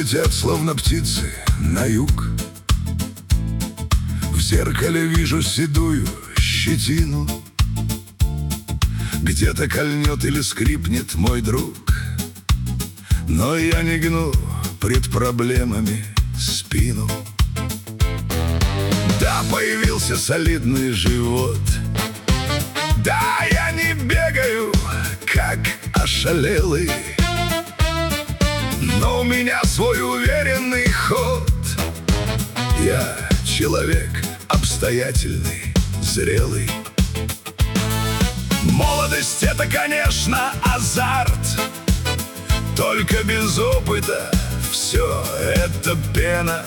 летят, словно птицы, на юг. В зеркале вижу седую щетину. Где-то кольнет или скрипнет мой друг, но я не гну пред проблемами спину. Да, появился солидный живот. Да, я не бегаю, как ошалелый, но у меня свой уверенный ход. Я человек обстоятельный, зрелый. Молодость — это, конечно, азарт, только без опыта все это пена.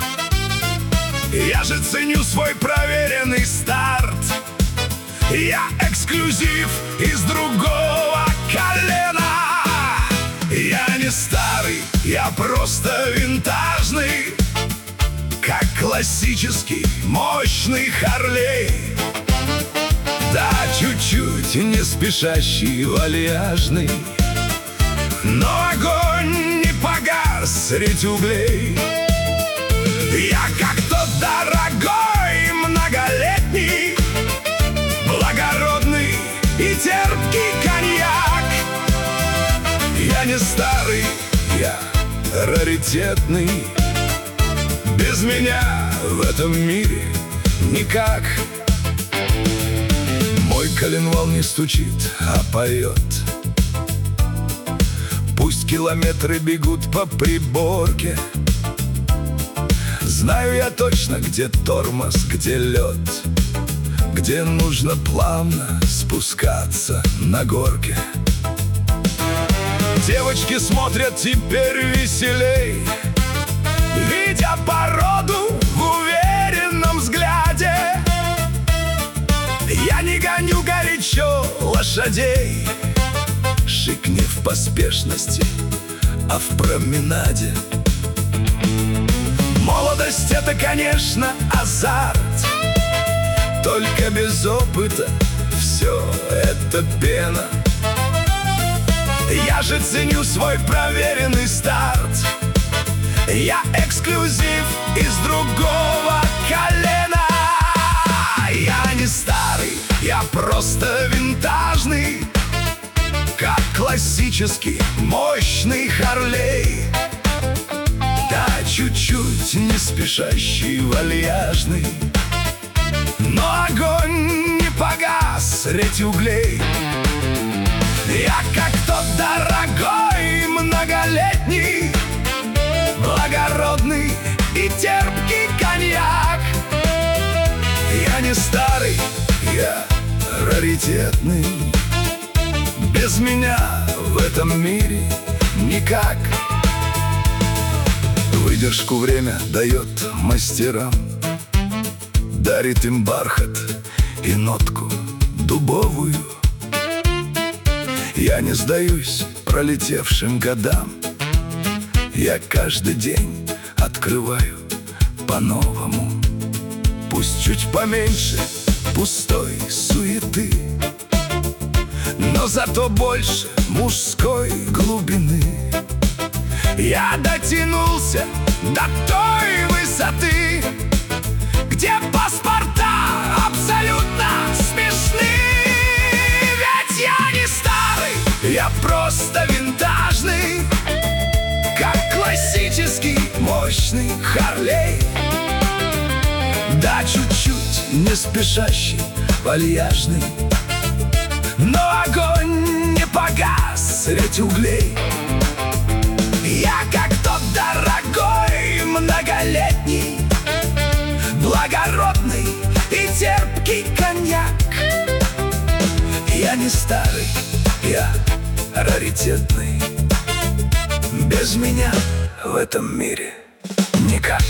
Я же ценю свой проверенный старт. Я эксклюзив из другого колена. Я не старый, я просто винтажный, как классический мощный Харлей. Да, чуть-чуть не спешащий, вальяжный, но огонь не погас средь углей. Я как тот дорогой, многолетний, благородный и терпкий коньяк. Я не старый, я раритетный. Без меня в этом мире никак. Мой коленвал не стучит, а поет. Пусть километры бегут по приборке. Знаю я точно, где тормоз, где лед, где нужно плавно спускаться на горке. Девочки смотрят теперь веселей, видя породу в уверенном взгляде. Я не гоню горячо лошадей, шик не в поспешности, а в променаде. Молодость — это, конечно, азарт, только без опыта все это пена. Я же ценю свой проверенный старт. Я эксклюзив из другого колена. Я не старый, я просто винтажный, как классический мощный Харлей. Да, чуть-чуть не спешащий, вальяжный, но огонь не погас средь углей. Я как тот дорогой, многолетний, благородный и терпкий коньяк. Я не старый, я раритетный. Без меня в этом мире никак. Выдержку время дает мастерам, дарит им бархат и нотку дубовую. Я не сдаюсь пролетевшим годам. Я каждый день открываю по-новому. Пусть чуть поменьше пустой суеты, но зато больше мужской глубины. Я дотянулся до той высоты, где паспорта абсолютно смешны. Ведь я не старый, я просто винтажный, как классический мощный Харлей. Да, чуть-чуть не спешащий, вальяжный, но огонь не погас средь углей. Я как тот дорогой, многолетний, благородный и терпкий коньяк. Я не старый, я раритетный. Без меня в этом мире никак.